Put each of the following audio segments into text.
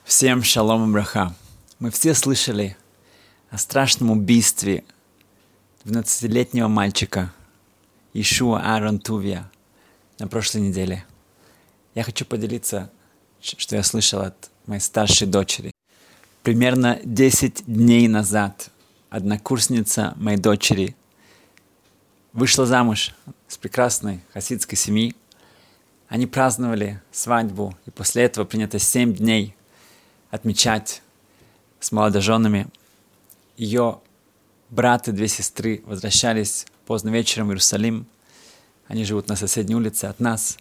Всем шалом и браха. Мы все слышали о страшном убийстве 12-летнего мальчика Ишуа Аарон Тувия на прошлой неделе. Я хочу поделиться, что я слышал от моей старшей дочери. Примерно 10 дней назад однокурсница моей дочери вышла замуж с прекрасной хасидской семьи. Они праздновали свадьбу, и после этого принято 7 дней отмечать с молодоженами. Ее брат и 2 сестры возвращались поздно вечером в Иерусалим. Они живут на соседней улице от нас.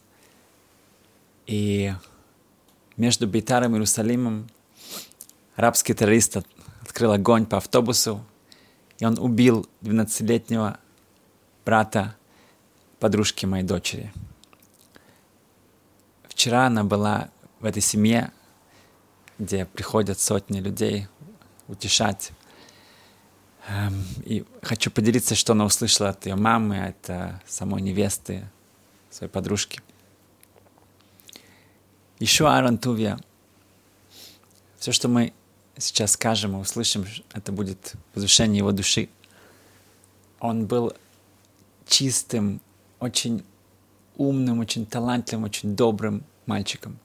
И между Бейтаром и Иерусалимом арабский террорист открыл огонь по автобусу, и он убил 12-летнего брата подружки моей дочери. Вчера она была в этой семье, где приходят сотни людей утешать. И хочу поделиться, что она услышала от ее мамы, от самой невесты, своей подружки. Ишуа Аарон Тувия. Все, что мы сейчас скажем и услышим, это будет возвышение его души. Он был чистым, очень умным, очень талантливым, очень добрым мальчиком.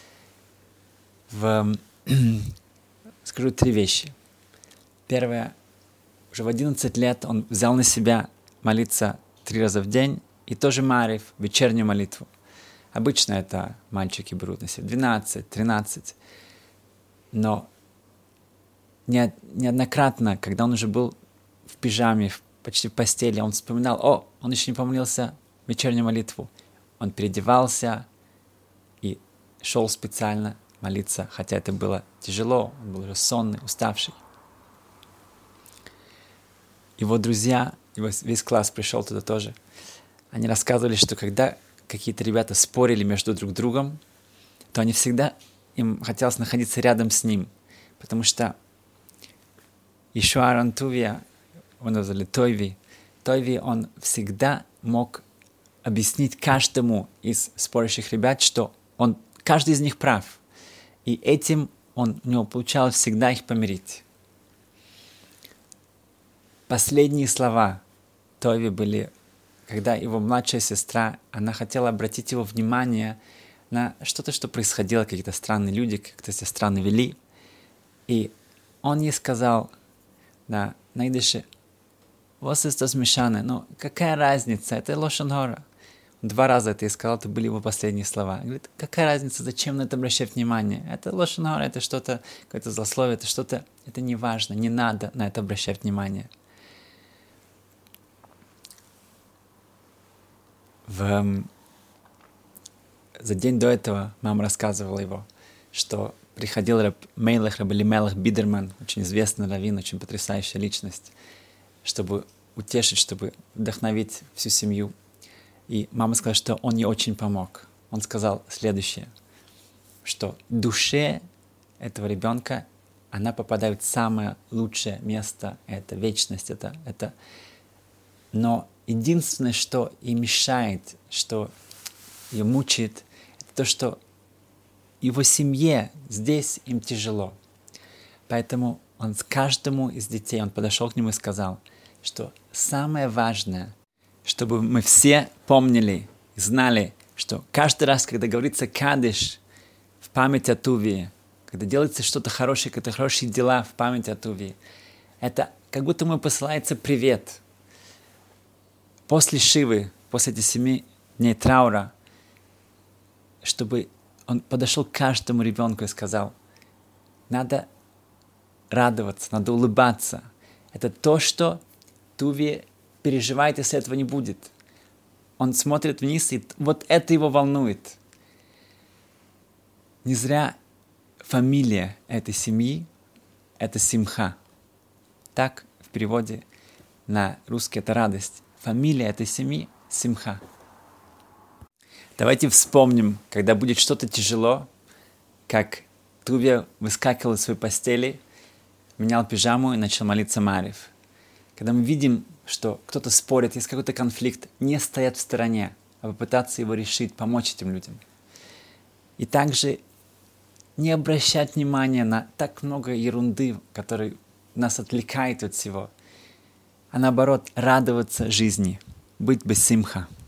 Скажу 3 вещи. Первое. Уже в 11 лет он взял на себя молиться 3 раза в день, и тоже Маарив, вечернюю молитву. Обычно это мальчики берут на себя 12, 13. Но неоднократно, когда он уже был в пижаме, почти в постели, он вспоминал, он еще не помолился вечернюю молитву. Он переодевался и шел специально молиться, хотя это было тяжело, он был уже сонный, уставший. Его друзья, весь класс пришел туда тоже. Они рассказывали, что когда какие-то ребята спорили между друг другом, то они всегда, им хотелось находиться рядом с ним, потому что Ишуа Аарон Тувия, его назвали Тойви, он всегда мог объяснить каждому из спорящих ребят, что каждый из них прав. И этим у него получалось всегда их помирить. Последние слова Тови были, когда его младшая сестра, она хотела обратить его внимание на что-то, что происходило, какие-то странные люди, как-то себя странно вели. И он ей сказал на идише: «Was ist das mishane?» Какая разница? Это лошон гора. 2 раза это и сказал, это были его последние слова. Он говорит, какая разница, зачем на это обращать внимание? Это лошон гора, это что-то, какое-то злословие, это что-то, это не важно, не надо на это обращать внимание. За день до этого мама рассказывала его, что приходил Раб Элимелех Бидерман, очень известный раввин, очень потрясающая личность, чтобы утешить, чтобы вдохновить всю семью. И мама сказала, что он ей очень помог. Он сказал следующее, что душе этого ребенка она попадает в самое лучшее место, это вечность, это. Но единственное, что ей мешает, что ее мучает, это то, что его семье здесь им тяжело. Поэтому он с каждому из детей, он подошел к нему и сказал, что самое важное, чтобы мы все помнили и знали, что каждый раз, когда говорится кадиш в память о Тувии, когда делается что-то хорошее, какие-то хорошие дела в память о Тувии, это как будто ему посылается привет. После Шивы, после этих 7 дней траура, чтобы он подошел к каждому ребенку и сказал, надо радоваться, надо улыбаться. Это то, что Туви переживает, если этого не будет. Он смотрит вниз, и вот это его волнует. Не зря фамилия этой семьи — это Симха. Так в переводе на русский это радость. Фамилия этой семьи — Симха. Давайте вспомним, когда будет что-то тяжело, как Тувия выскакивал из своей постели, менял пижаму и начал молиться Маарив. Когда мы видим, что кто-то спорит, есть какой-то конфликт, не стоять в стороне, а попытаться его решить, помочь этим людям. И также не обращать внимания на так много ерунды, которая нас отвлекает от всего, а наоборот радоваться жизни, быть бессимха.